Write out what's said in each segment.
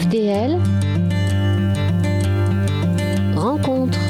FDL Rencontre.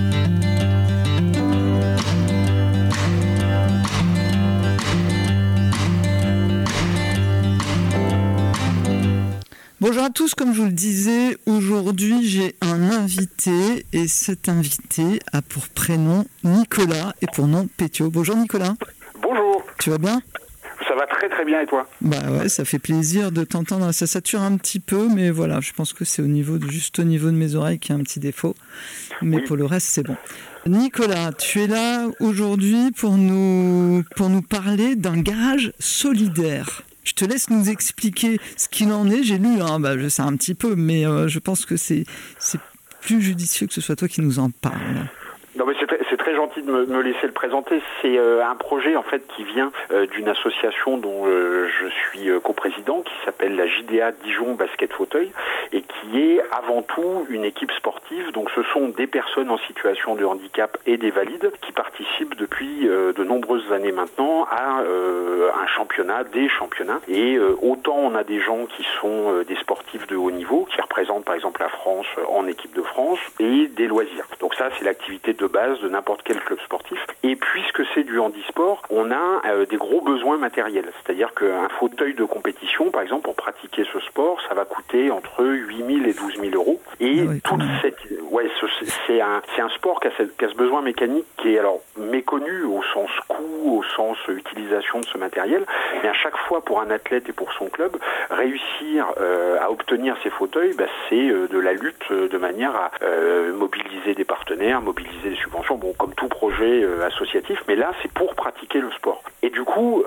Bonjour à tous, comme je vous le disais, aujourd'hui j'ai un invité et cet invité a pour prénom Nicolas et pour nom Pétio. Bonjour Nicolas. Bonjour. Tu vas bien ? Ça va très très bien et toi ? Bah ouais, ça fait plaisir de t'entendre. Ça sature un petit peu, mais voilà, je pense que c'est juste au niveau de mes oreilles qu'il y a un petit défaut. Mais oui. Pour le reste, c'est bon. Nicolas, tu es là aujourd'hui pour nous parler d'un garage solidaire. Je te laisse nous expliquer ce qu'il en est. J'ai lu, je sais un petit peu, mais je pense que c'est plus judicieux que ce soit toi qui nous en parle. Non mais c'est très gentil de me laisser le présenter. C'est un projet en fait qui vient d'une association dont je suis coprésident qui s'appelle la JDA Dijon Basket Fauteuil et qui est avant tout une équipe sportive. Donc ce sont des personnes en situation de handicap et des valides qui participent depuis de nombreuses années maintenant à un championnat, des championnats. Et autant on a des gens qui sont des sportifs de haut niveau qui représentent par exemple la France en équipe de France et des loisirs. Donc ça c'est l'activité de base de n'importe quel club sportif. Et puisque c'est du handisport, on a des gros besoins matériels. C'est-à-dire qu'un fauteuil de compétition, par exemple, pour pratiquer ce sport, ça va coûter entre 8 000 et 12 000 euros. Et c'est un sport qui a ce besoin mécanique qui est alors méconnu au sens coût, au sens utilisation de ce matériel. Mais à chaque fois, pour un athlète et pour son club, réussir à obtenir ces fauteuils, c'est de la lutte de manière à mobiliser des partenaires, mobiliser des subventions, comme tout projet associatif, mais là c'est pour pratiquer le sport. Et du coup,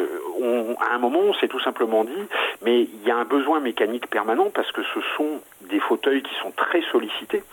à un moment on s'est tout simplement dit, mais il y a un besoin mécanique permanent parce que ce sont des fauteuils qui sont très sollicités,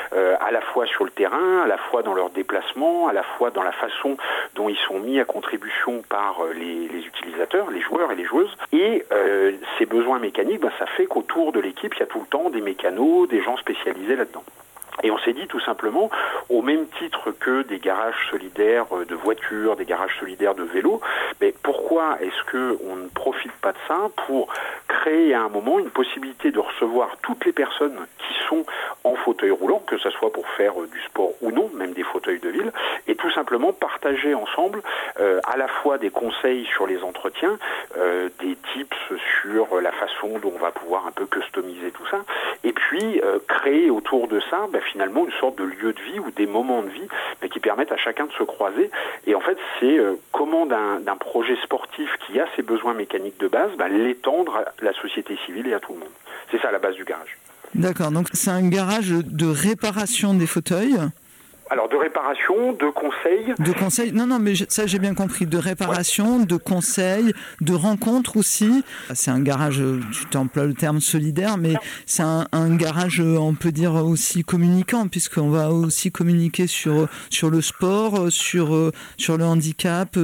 à la fois sur le terrain, à la fois dans leur déplacement, à la fois dans la façon dont ils sont mis à contribution par les utilisateurs, les joueurs et les joueuses. Et ces besoins mécaniques, ça fait qu'autour de l'équipe, il y a tout le temps des mécanos, des gens spécialisés là-dedans. Et on s'est dit tout simplement, au même titre que des garages solidaires de voitures, des garages solidaires de vélos, mais pourquoi est-ce qu'on ne profite pas de ça pour créer à un moment une possibilité de recevoir toutes les personnes qui sont en fauteuil roulant, que ce soit pour faire du sport ou non, même des fauteuils de ville, et tout simplement partager ensemble à la fois des conseils sur les entretiens, des tips sur la façon dont on va pouvoir un peu customiser tout ça, et puis créer autour de ça finalement une sorte de lieu de vie ou des moments de vie qui permettent à chacun de se croiser. Et en fait, c'est comment d'un projet sportif qui a ses besoins mécaniques de base, l'étendre à la société civile et à tout le monde. C'est ça la base du garage. D'accord, donc c'est un garage de réparation des fauteuils. Alors, de réparation, de conseils. De conseils, non, mais ça j'ai bien compris. De réparation, de conseils, de rencontres aussi. C'est un garage, tu emploies le terme solidaire, mais c'est un garage, on peut dire aussi communicant, puisqu'on va aussi communiquer sur le sport, sur le handicap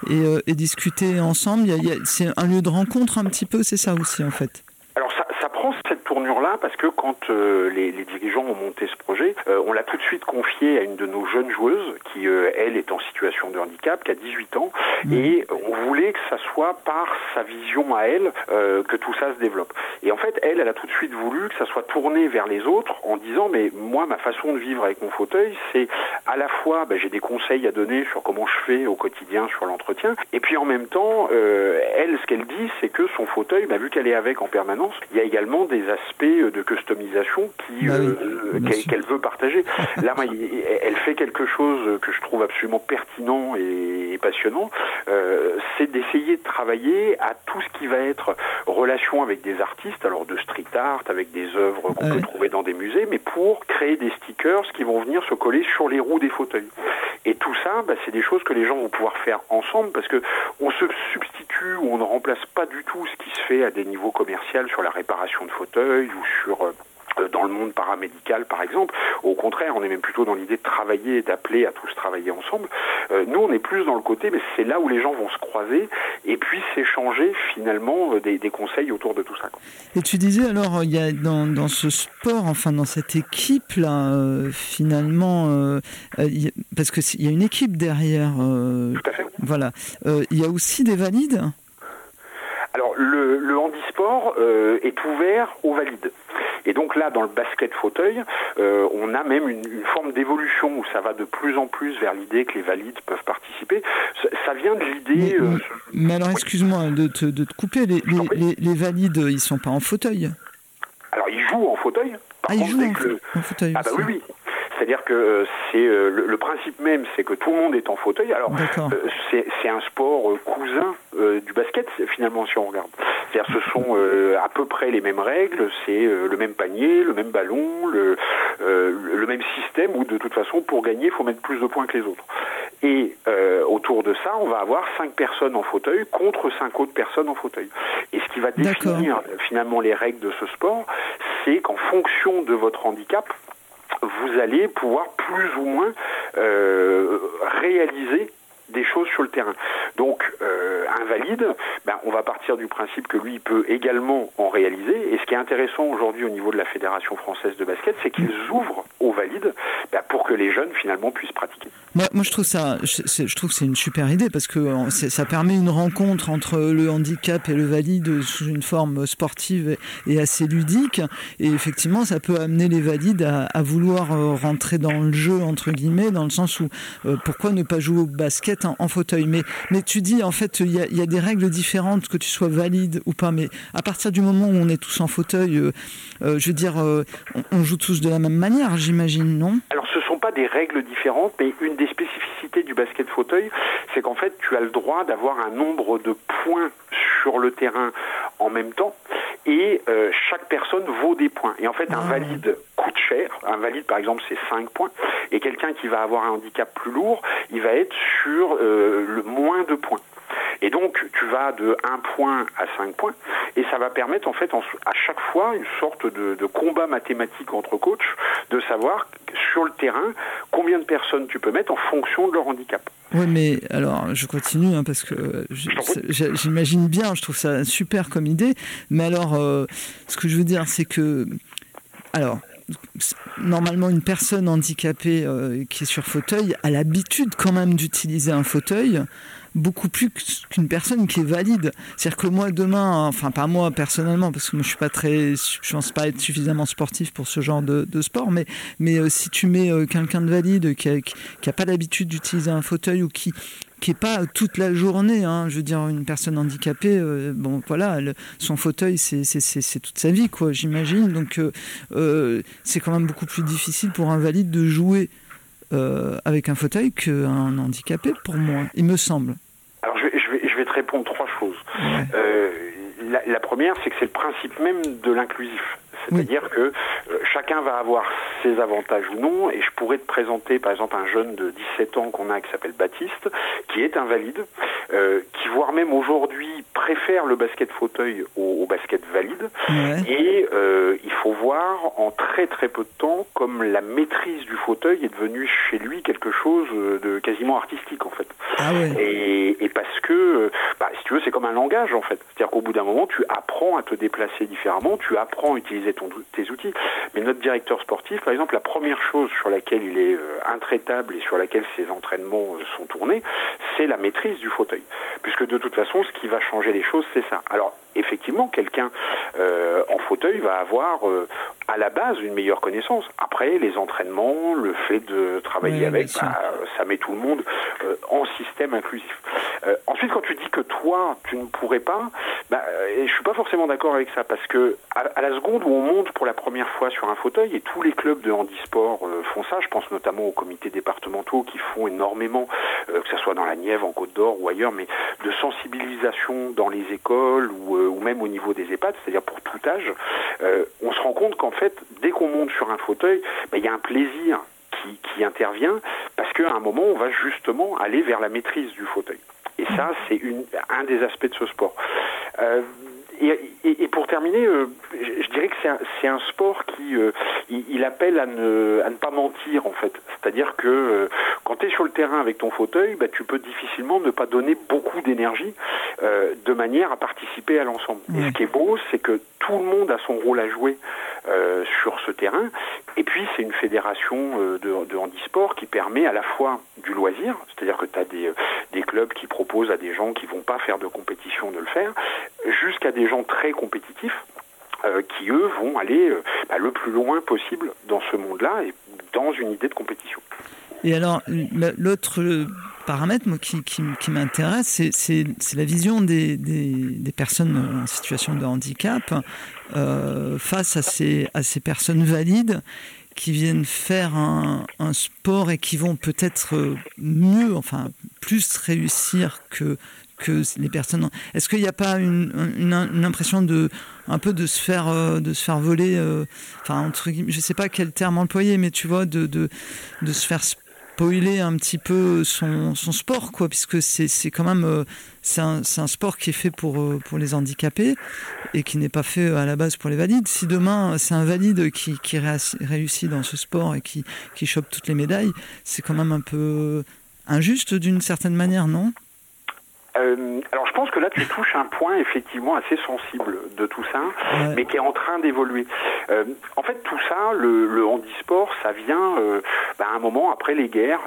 et discuter ensemble. C'est un lieu de rencontre un petit peu, c'est ça aussi en fait. Alors ça prend cette tournure-là parce que quand les dirigeants ont monté ce projet, on l'a tout de suite confié à une de nos jeunes joueuses qui, elle, est en situation de handicap, qui a 18 ans, et on voulait que ça soit par sa vision à elle que tout ça se développe. Et en fait, elle a tout de suite voulu que ça soit tourné vers les autres en disant, mais moi, ma façon de vivre avec mon fauteuil, c'est à la fois, j'ai des conseils à donner sur comment je fais au quotidien sur l'entretien, et puis en même temps, elle, ce qu'elle dit, c'est que son fauteuil, vu qu'elle est avec en permanence, il y a également des aspects de customisation qu'elle veut partager. Là, elle fait quelque chose que je trouve absolument pertinent et passionnant, c'est d'essayer de travailler à tout ce qui va être relation avec des artistes, alors de street art, avec des œuvres qu'on peut trouver dans des musées, mais pour créer des stickers qui vont venir se coller sur les roues des fauteuils. Et tout ça, c'est des choses que les gens vont pouvoir faire ensemble parce que on se substitue ou on ne remplace pas du tout ce qui se fait à des niveaux commerciaux sur la réparation de fauteuils ou sur dans le monde paramédical par exemple. Au contraire, on est même plutôt dans l'idée de travailler et d'appeler à tous travailler ensemble. Nous, on est plus dans le côté, mais c'est là où les gens vont se croiser et puis s'échanger finalement des conseils autour de tout ça. Et tu disais alors, il y a dans ce sport, enfin dans cette équipe là, finalement, parce que il y a une équipe derrière. Tout à fait. Voilà. Il y a aussi des valides. Alors le handisport est ouvert aux valides. Et donc là, dans le basket fauteuil, on a même une forme d'évolution où ça va de plus en plus vers l'idée que les valides peuvent participer. Ça vient de l'idée... Mais alors, excuse-moi de te couper, les valides, ils sont pas en fauteuil? Alors, ils jouent en fauteuil. Ils jouent en fauteuil Ah bah oui. C'est-à-dire que c'est le principe même, c'est que tout le monde est en fauteuil. Alors, c'est un sport cousin du basket, finalement, si on regarde. C'est-à-dire ce sont à peu près les mêmes règles, c'est le même panier, le même ballon, le même système où, de toute façon, pour gagner, il faut mettre plus de points que les autres. Et autour de ça, on va avoir 5 personnes en fauteuil contre 5 autres personnes en fauteuil. Et ce qui va définir, finalement, les règles de ce sport, c'est qu'en fonction de votre handicap, vous allez pouvoir plus ou moins réaliser des choses sur le terrain. Donc, un valide, on va partir du principe que lui, il peut également en réaliser. Et ce qui est intéressant aujourd'hui au niveau de la Fédération française de basket, c'est qu'ils ouvrent aux valides pour que les jeunes, finalement, puissent pratiquer. Moi, je trouve que c'est une super idée parce que ça permet une rencontre entre le handicap et le valide sous une forme sportive et assez ludique. Et effectivement, ça peut amener les valides à vouloir rentrer dans le jeu, entre guillemets, dans le sens où pourquoi ne pas jouer au basket en fauteuil. Mais tu dis, en fait, il y a des règles différentes, que tu sois valide ou pas. Mais à partir du moment où on est tous en fauteuil, je veux dire, on joue tous de la même manière, j'imagine, non? Alors, ce ne sont pas des règles différentes, mais une des spécificités du basket fauteuil, c'est qu'en fait, tu as le droit d'avoir un nombre de points sur le terrain en même temps, et chaque personne vaut des points. Et en fait, un valide coûte cher. Un valide, par exemple, c'est 5 points. Et quelqu'un qui va avoir un handicap plus lourd, il va être sur le moins de points. Et donc, tu vas de 1 point à 5 points, et ça va permettre, en fait, à chaque fois, une sorte de combat mathématique entre coachs, de savoir, sur le terrain, combien de personnes tu peux mettre en fonction de leur handicap. Oui, mais alors, je continue, parce que j'imagine bien, je trouve ça super comme idée, mais alors, ce que je veux dire, c'est que... Alors, normalement, une personne handicapée qui est sur fauteuil a l'habitude quand même d'utiliser un fauteuil beaucoup plus qu'une personne qui est valide. C'est-à-dire que moi, demain, enfin pas moi personnellement, parce que moi je pense pas être suffisamment sportif pour ce genre de sport, mais si tu mets quelqu'un de valide qui a pas l'habitude d'utiliser un fauteuil ou qui est pas toute la journée, je veux dire, une personne handicapée, son fauteuil c'est toute sa vie, quoi, j'imagine. Donc c'est quand même beaucoup plus difficile pour un valide de jouer avec un fauteuil qu'un handicapé, pour moi, il me semble. Alors je vais te répondre 3 choses. La première, c'est que c'est le principe même de l'inclusif. C'est-à-dire que chacun va avoir ses avantages ou non, et je pourrais te présenter par exemple un jeune de 17 ans qu'on a qui s'appelle Baptiste, qui est invalide, qui voire même aujourd'hui préfère le basket fauteuil au basket valide, et il faut voir en très très peu de temps comme la maîtrise du fauteuil est devenue chez lui quelque chose de quasiment artistique en fait. Et parce que, si tu veux, c'est comme un langage en fait. C'est-à-dire qu'au bout d'un moment, tu apprends à te déplacer différemment, tu apprends à utiliser tes outils. Mais notre directeur sportif, par exemple, la première chose sur laquelle il est intraitable et sur laquelle ses entraînements sont tournés, c'est la maîtrise du fauteuil. Puisque de toute façon, ce qui va changer les choses, c'est ça. Alors, effectivement, quelqu'un en fauteuil va avoir à la base une meilleure connaissance. Après, les entraînements, le fait de travailler avec, ça met tout le monde en système inclusif. Ensuite, quand tu dis que toi, tu ne pourrais pas, je suis pas forcément d'accord avec ça, parce que à la seconde où on monte pour la première fois sur un fauteuil, et tous les clubs de handisport font ça, je pense notamment aux comités départementaux qui font énormément, que ce soit dans la Nièvre, en Côte d'Or ou ailleurs, mais de sensibilisation dans les écoles ou même au niveau des EHPAD, c'est-à-dire pour tout âge, on se rend compte qu'en fait, dès qu'on monte sur un fauteuil, il y a un plaisir qui intervient, parce qu'à un moment, on va justement aller vers la maîtrise du fauteuil. Et ça, c'est un des aspects de ce sport. Et pour terminer, je dirais que c'est un sport qui il appelle à ne pas mentir en fait. C'est-à-dire que quand tu es sur le terrain avec ton fauteuil, tu peux difficilement ne pas donner beaucoup d'énergie de manière à participer à l'ensemble. Et ce qui est beau, c'est que tout le monde a son rôle à jouer sur ce terrain. Et puis c'est une fédération de handisport qui permet à la fois du loisir, c'est-à-dire que tu as des clubs qui proposent à des gens qui vont pas faire de compétition de le faire, jusqu'à des gens très compétitifs. qui eux vont aller le plus loin possible dans ce monde-là et dans une idée de compétition. Et alors, l'autre paramètre qui m'intéresse, c'est la vision des personnes en situation de handicap face à ces personnes valides qui viennent faire un sport et qui vont peut-être mieux, enfin plus réussir que les personnes. Est-ce qu'il n'y a pas une impression un peu de se faire voler, entre guillemets, je sais pas quel terme employer, mais tu vois, de se faire spoiler un petit peu son sport, quoi, puisque c'est quand même c'est un sport qui est fait pour les handicapés et qui n'est pas fait à la base pour les valides. Si demain c'est un valide qui réussit dans ce sport et qui chope toutes les médailles, c'est quand même un peu injuste d'une certaine manière, non ? Alors je pense que là tu touches un point effectivement assez sensible de tout ça, mais qui est en train d'évoluer. En fait tout ça, le handisport, ça vient à un moment après les guerres,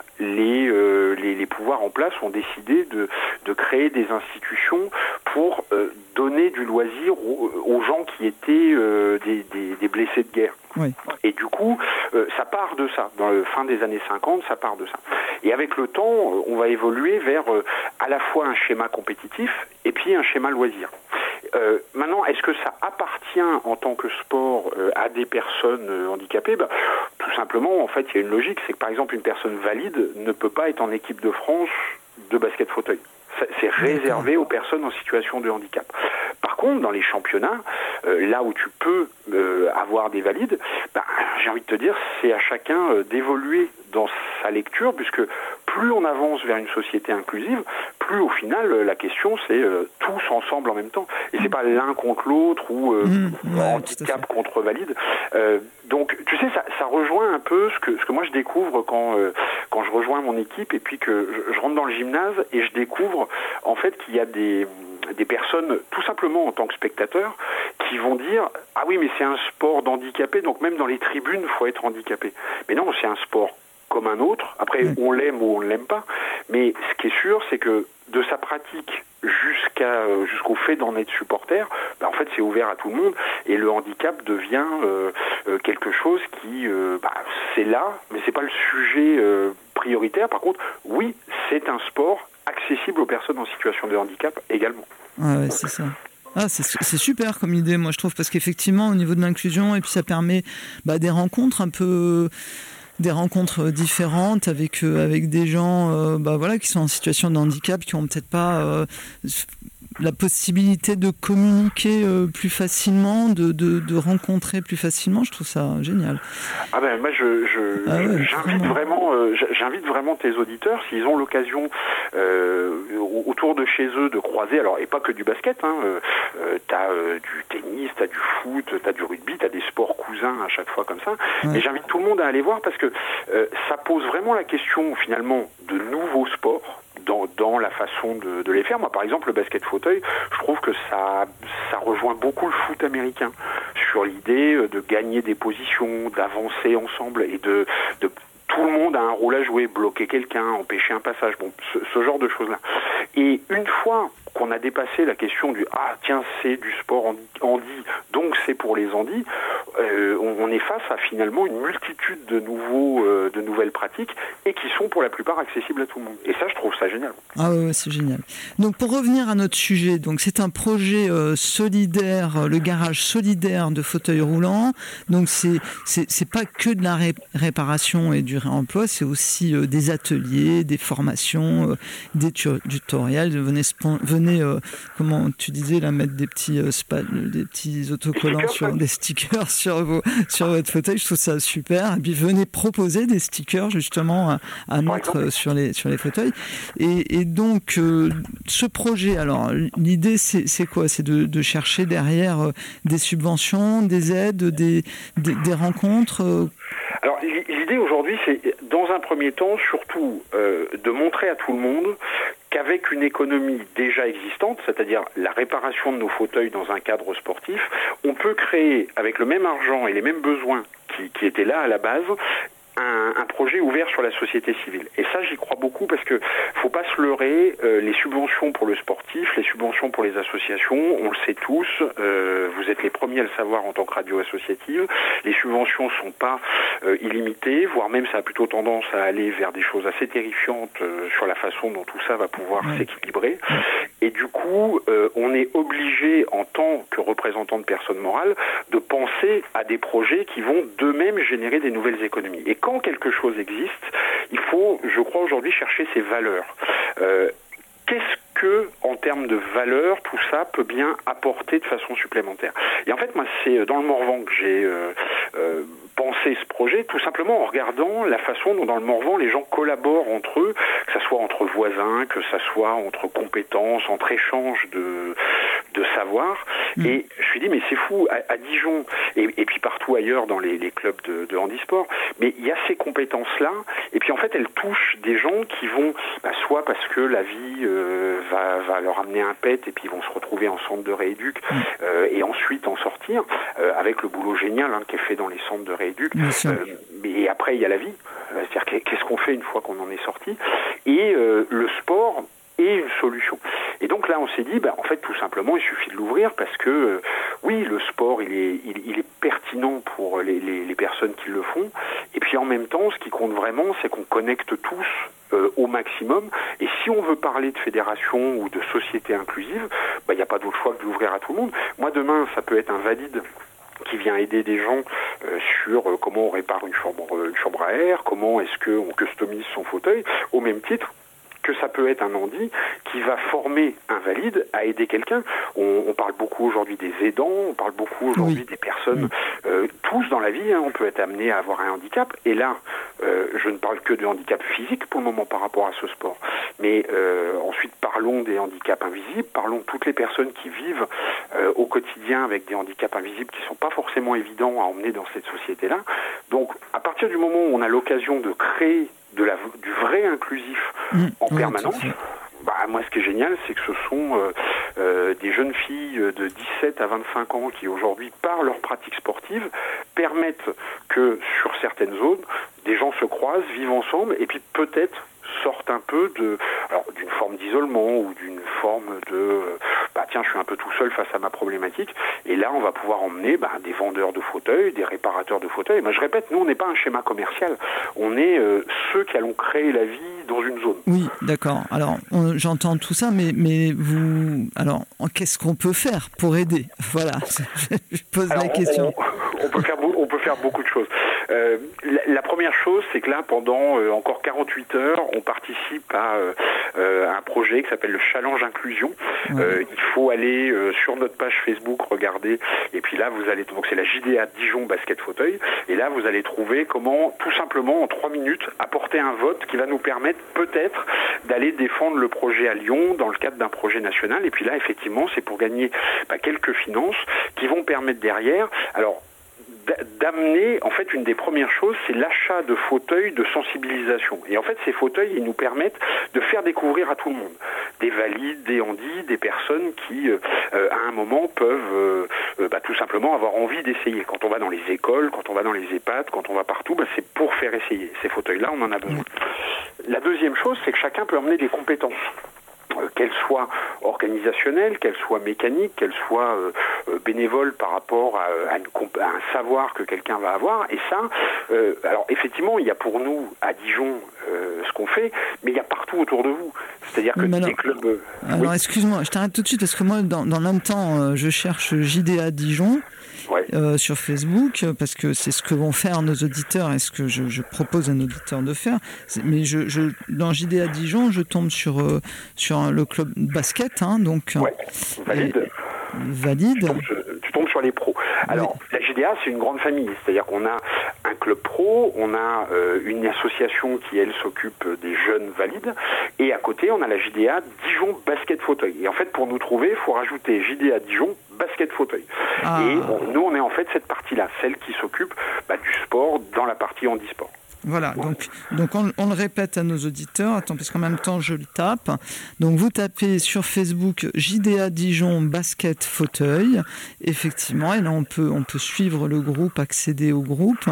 les pouvoirs en place ont décidé de créer des institutions pour donner du loisir aux gens qui étaient des blessés de guerre. Oui. Et du coup, ça part de ça. Dans la fin des années 50, ça part de ça. Et avec le temps, on va évoluer vers à la fois un schéma compétitif et puis un schéma loisir. Maintenant, est-ce que ça appartient en tant que sport à des personnes handicapées ? Tout simplement, en fait, il y a une logique. C'est que, par exemple, une personne valide ne peut pas être en équipe de France de basket fauteuil. C'est réservé aux personnes en situation de handicap. Par contre, dans les championnats, là où tu peux avoir des valides, j'ai envie de te dire, c'est à chacun d'évoluer dans sa lecture, puisque plus on avance vers une société inclusive, plus au final, la question c'est tous ensemble en même temps. Et c'est pas l'un contre l'autre ou handicap contre valide. Donc, tu sais, ça rejoint un peu ce que moi je découvre quand je rejoins mon équipe et puis que je rentre dans le gymnase et je découvre en fait qu'il y a des personnes, tout simplement en tant que spectateurs, qui vont dire « Ah oui, mais c'est un sport d'handicapé, donc même dans les tribunes, il faut être handicapé. » Mais non, c'est un sport comme un autre. Après, on l'aime ou on ne l'aime pas. Mais ce qui est sûr, c'est que de sa pratique jusqu'au fait d'en être supporter, en fait, c'est ouvert à tout le monde. Et le handicap devient quelque chose qui, c'est là, mais c'est pas le sujet prioritaire. Par contre, oui, c'est un sport accessible aux personnes en situation de handicap également. Ah ouais, c'est ça. Ah, c'est super comme idée, moi je trouve, parce qu'effectivement au niveau de l'inclusion, et puis ça permet des rencontres des rencontres différentes avec des gens qui sont en situation de handicap, qui n'ont peut-être pas la possibilité de communiquer plus facilement, de rencontrer plus facilement. Je trouve ça génial. Ah ben moi j'invite vraiment tes auditeurs, s'ils ont l'occasion autour de chez eux de croiser, alors et pas que du basket, t'as du tennis, t'as du foot, t'as du rugby, t'as des sports cousins à chaque fois comme ça. Ouais. Et j'invite tout le monde à aller voir parce que ça pose vraiment la question finalement de nouveaux sports. Dans la façon de les faire. Moi, par exemple, le basket fauteuil, je trouve que ça rejoint beaucoup le foot américain sur l'idée de gagner des positions, d'avancer ensemble et de tout le monde a un rôle à jouer, bloquer quelqu'un, empêcher un passage, ce genre de choses-là. Et une fois qu'on a dépassé la question du « Ah, tiens, c'est du sport handi, donc c'est pour les handis », on est face à finalement une multitude de nouvelles pratiques et qui sont pour la plupart accessibles à tout le monde. Et ça, je trouve ça génial. Ah ouais, c'est génial. Donc pour revenir à notre sujet, donc c'est un projet solidaire, le garage solidaire de fauteuils roulants. Donc c'est pas que de la réparation et du réemploi, c'est aussi des ateliers, des formations, des tutoriels. Venez, comment tu disais là, mettre des petits autocollants des stickers sur votre fauteuil. Je trouve ça super. Et puis venez proposer des stickers justement à mettre sur les fauteuils. Et donc ce projet, alors l'idée c'est quoi ? C'est de chercher derrière des subventions, des aides, des rencontres. Alors l'idée aujourd'hui, c'est dans un premier temps surtout de montrer à tout le monde qu'avec une économie déjà existante, c'est-à-dire la réparation de nos fauteuils dans un cadre sportif, on peut créer avec le même argent et les mêmes besoins qui étaient là à la base, un projet ouvert sur la société civile. Et ça, j'y crois beaucoup parce que faut pas se leurrer, les subventions pour le sportif, les subventions pour les associations, on le sait tous, vous êtes les premiers à le savoir en tant que radio associative, les subventions sont pas illimitées, voire même ça a plutôt tendance à aller vers des choses assez terrifiantes sur la façon dont tout ça va pouvoir s'équilibrer. Et du coup, on est obligé en tant que représentant de personnes morales de penser à des projets qui vont d'eux-mêmes générer des nouvelles économies. Et quand quelque chose existe, il faut, je crois aujourd'hui, chercher ses valeurs. Qu'est-ce que, en termes de valeurs, tout ça peut bien apporter de façon supplémentaire? Et en fait, moi, c'est dans le Morvan que j'ai pensé ce projet, tout simplement en regardant la façon dont dans le Morvan, les gens collaborent entre eux, que ça soit entre voisins, que ça soit entre compétences, entre échanges de savoir. Et je me suis dit, mais c'est fou, à Dijon, et puis partout ailleurs dans les clubs de handisport, mais il y a ces compétences-là, et puis en fait, elles touchent des gens qui vont, soit parce que la vie va leur amener un pet, et puis ils vont se retrouver en centre de rééduc, et ensuite en sortir, avec le boulot génial qui est fait dans les centres de rééduc. Mais après, il y a la vie. C'est-à-dire, qu'est-ce qu'on fait une fois qu'on en est sorti? Et le sport est une solution. Et donc là, on s'est dit, en fait, tout simplement, il suffit de l'ouvrir parce que, oui, le sport, il est pertinent pour les personnes qui le font. Et puis en même temps, ce qui compte vraiment, c'est qu'on connecte tous au maximum. Et si on veut parler de fédération ou de société inclusive, il n'y a pas d'autre choix que de l'ouvrir à tout le monde. Moi, demain, ça peut être un valide qui vient aider des gens sur comment on répare une chambre à air, comment est-ce qu'on customise son fauteuil, au même titre que ça peut être un handi qui va former un valide à aider quelqu'un. On parle beaucoup aujourd'hui des aidants, on parle beaucoup aujourd'hui des personnes, tous dans la vie, on peut être amené à avoir un handicap. Et là, je ne parle que de handicap physique pour le moment par rapport à ce sport. Mais ensuite, parlons des handicaps invisibles, parlons de toutes les personnes qui vivent au quotidien avec des handicaps invisibles qui ne sont pas forcément évidents à emmener dans cette société-là. Donc, à partir du moment où on a l'occasion de créer du vrai inclusif en permanence, moi ce qui est génial, c'est que ce sont des jeunes filles de 17 à 25 ans qui aujourd'hui, par leur pratique sportive, permettent que sur certaines zones, des gens se croisent, vivent ensemble et puis peut-être sortent un peu d'une forme d'isolement ou d'une forme de tiens, je suis un peu tout seul face à ma problématique, et là on va pouvoir emmener des vendeurs de fauteuils, des réparateurs de fauteuils. Je répète, nous on n'est pas un schéma commercial, on est ceux qui allons créer la vie dans une zone. Oui, d'accord. Alors j'entends tout ça, mais vous, alors qu'est-ce qu'on peut faire pour aider? Voilà, je pose la question. On peut faire beaucoup de choses. La première chose, c'est que là, pendant encore 48 heures, on participe à un projet qui s'appelle le Challenge Inclusion. Il faut aller sur notre page Facebook, regarder, et puis là, vous allez, donc c'est la JDA Dijon Basket Fauteuil, et là, vous allez trouver comment, tout simplement, en 3 minutes, apporter un vote qui va nous permettre peut-être d'aller défendre le projet à Lyon dans le cadre d'un projet national. Et puis là, effectivement, c'est pour gagner quelques finances qui vont permettre derrière, alors, d'amener, en fait, une des premières choses, c'est l'achat de fauteuils de sensibilisation. Et en fait, ces fauteuils, ils nous permettent de faire découvrir à tout le monde. Des valides, des handis, des personnes qui, à un moment, peuvent tout simplement avoir envie d'essayer. Quand on va dans les écoles, quand on va dans les EHPAD, quand on va partout, c'est pour faire essayer. Ces fauteuils-là, on en a besoin. La deuxième chose, c'est que chacun peut emmener des compétences. Qu'elle soit organisationnelle, qu'elle soit mécanique, qu'elle soit bénévole par rapport à un savoir que quelqu'un va avoir. Et ça, alors effectivement, il y a pour nous, à Dijon, ce qu'on fait, mais il y a partout autour de vous. C'est-à-dire que des clubs... Alors, excuse-moi, je t'arrête tout de suite, parce que moi, dans le même temps, je cherche JDA Dijon, sur Facebook, parce que c'est ce que vont faire nos auditeurs et ce que je propose à nos auditeurs de faire. Mais dans JDA Dijon, je tombe sur le club basket, donc valide. Tu tombes sur les pros. Alors, la JDA, c'est une grande famille, c'est-à-dire qu'on a un club pro, on a une association qui, elle, s'occupe des jeunes valides, et à côté, on a la JDA Dijon Basket Fauteuil. Et en fait, pour nous trouver, il faut rajouter JDA Dijon Basket Fauteuil. Et nous, on est en fait cette partie-là, celle qui s'occupe du sport dans la partie handisport. Voilà, donc on le répète à nos auditeurs. Attends, parce qu'en même temps, je le tape. Donc, vous tapez sur Facebook JDA Dijon Basket Fauteuil. Effectivement, et là, on peut suivre le groupe, accéder au groupe.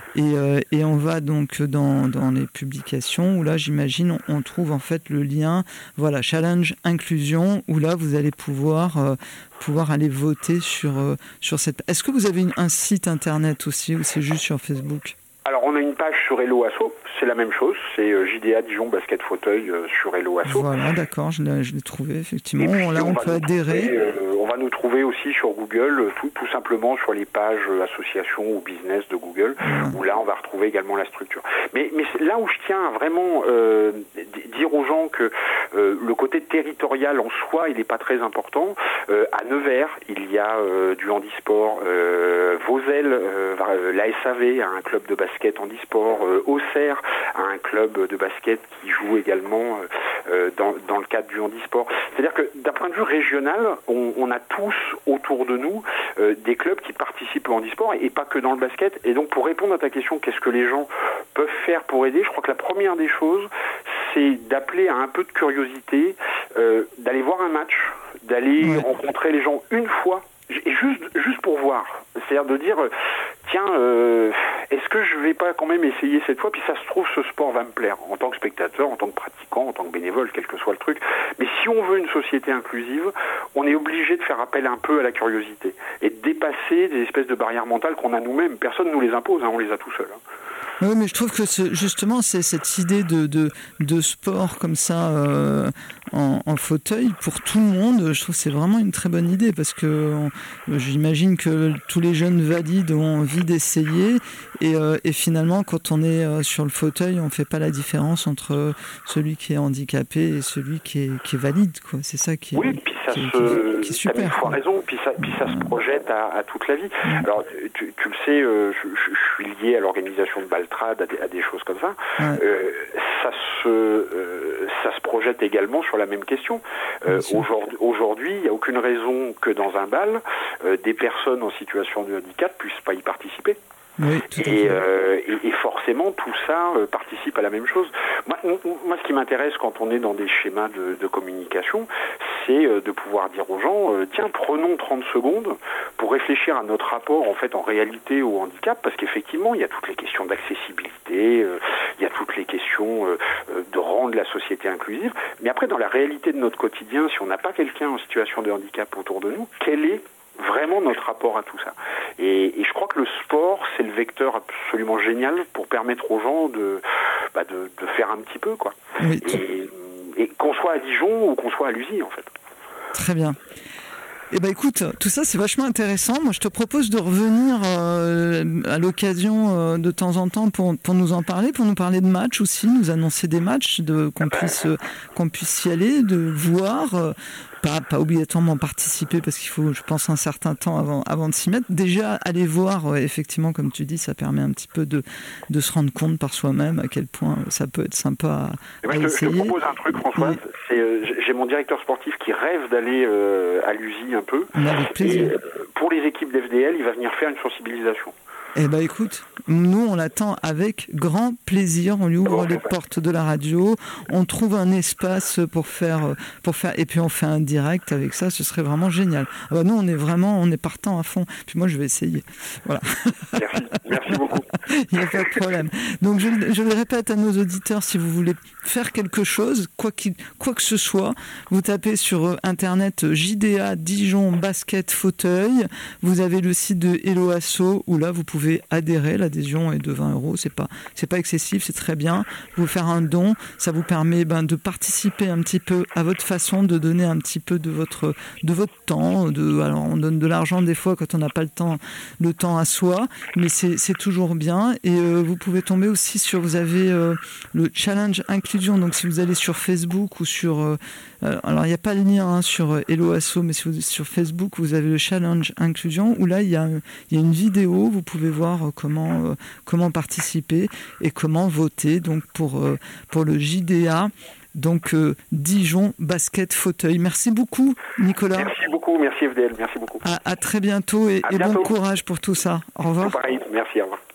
Et on va donc dans les publications où là, j'imagine, on trouve en fait le lien, voilà, Challenge Inclusion, où là, vous allez pouvoir aller voter sur cette... Est-ce que vous avez un site internet aussi ou c'est juste sur Facebook ? Alors, on a une page sur Hello Asso, c'est la même chose, c'est JDA Dijon Basket Fauteuil sur Hello Asso. Voilà, d'accord, je l'ai trouvé, effectivement. Puis, là, on peut adhérer. On va nous trouver aussi sur Google, tout simplement sur les pages associations ou business de Google, où là, on va retrouver également la structure. Mais là où je tiens à vraiment dire aux gens que le côté territorial en soi, il n'est pas très important. À Nevers, il y a du handisport. Vosel, la SAV a un club de basket handisport. Auxerre a un club de basket qui joue également dans le cadre du handisport. C'est-à-dire que d'un point de vue régional, on a tous autour de nous des clubs qui participent au handisport et pas que dans le basket. Et donc pour répondre à ta question, qu'est-ce que les gens peuvent faire pour aider ? Je crois que la première des choses, c'est d'appeler à un peu de curiosité, d'aller voir un match, d'aller rencontrer les gens une fois, et juste pour voir. C'est-à-dire de dire, tiens, est-ce que je vais pas quand même essayer cette fois ? Puis ça se trouve, ce sport va me plaire, en tant que spectateur, en tant que pratiquant, en tant que bénévole, quel que soit le truc. Mais si on veut une société inclusive, on est obligé de faire appel un peu à la curiosité et de dépasser des espèces de barrières mentales qu'on a nous-mêmes. Personne ne nous les impose, on les a tout seuls. Oui, mais je trouve que justement, c'est cette idée de sport comme ça en fauteuil pour tout le monde. Je trouve que c'est vraiment une très bonne idée parce que j'imagine que tous les jeunes valides ont envie d'essayer et finalement, quand on est sur le fauteuil, on ne fait pas la différence entre celui qui est handicapé et celui qui est valide, quoi. C'est ça qui est, oui, puis ça qui est super. T'as mille fois raison, puis ça se projette à toute la vie. Alors, tu le sais, je suis lié à l'organisation de Baltrad, à des choses comme ça. Ça se projette également sur la même question. Aujourd'hui, il n'y a aucune raison que dans un bal, des personnes en situation de handicap puissent pas y participer. Oui, et forcément, tout ça participe à la même chose. Moi, ce qui m'intéresse quand on est dans des schémas de communication, c'est de pouvoir dire aux gens, tiens, prenons 30 secondes pour réfléchir à notre rapport, en fait, en réalité au handicap, parce qu'effectivement, il y a toutes les questions d'accessibilité, il y a toutes les questions de rendre la société inclusive, mais après, dans la réalité de notre quotidien, si on n'a pas quelqu'un en situation de handicap autour de nous, quel est vraiment notre rapport à tout ça. Et je crois que le sport, c'est le vecteur absolument génial pour permettre aux gens de faire un petit peu, quoi. Oui. Et qu'on soit à Dijon ou qu'on soit à Lusy, en fait. Très bien. Eh ben écoute, tout ça c'est vachement intéressant. Moi je te propose de revenir à l'occasion de temps en temps pour nous en parler, pour nous parler de matchs aussi, nous annoncer des matchs, qu'on puisse y aller, de voir. Pas obligatoirement participer parce qu'il faut, je pense, un certain temps avant de s'y mettre. Déjà, aller voir, effectivement, comme tu dis, ça permet un petit peu de se rendre compte par soi-même à quel point ça peut être sympa à essayer. Je te propose un truc, Françoise. J'ai mon directeur sportif qui rêve d'aller à l'USI un peu. Avec plaisir. Et pour les équipes d'FDL, il va venir faire une sensibilisation. Eh ben écoute, nous on l'attend avec grand plaisir, on lui ouvre les portes de la radio, on trouve un espace pour faire, et puis on fait un direct avec ça, ce serait vraiment génial. Alors nous on est partant à fond, puis moi je vais essayer. Voilà. Merci beaucoup. Il n'y a pas de problème. Donc je le répète à nos auditeurs, si vous voulez faire quelque chose, quoi que ce soit, vous tapez sur internet JDA Dijon Basket Fauteuil, vous avez le site de Hello Asso où là vous pouvez adhérer, l'adhésion est de 20 €, c'est pas excessif, c'est très bien. Vous faire un don, ça vous permet de participer un petit peu à votre façon, de donner un petit peu de votre temps. Alors on donne de l'argent des fois quand on n'a pas le temps à soi, mais c'est toujours bien. Et vous pouvez tomber aussi vous avez le challenge inclusion. Donc si vous allez sur Facebook ou sur alors il n'y a pas le lien sur Hello Asso, mais sur Facebook vous avez le challenge inclusion où là il y a une vidéo, vous pouvez voir comment participer et comment voter donc pour le JDA, donc Dijon Basket Fauteuil. Merci beaucoup Nicolas. Merci beaucoup, merci FDL, merci beaucoup. À très bientôt et bon courage pour tout ça. Au revoir. Pareil, merci, au revoir.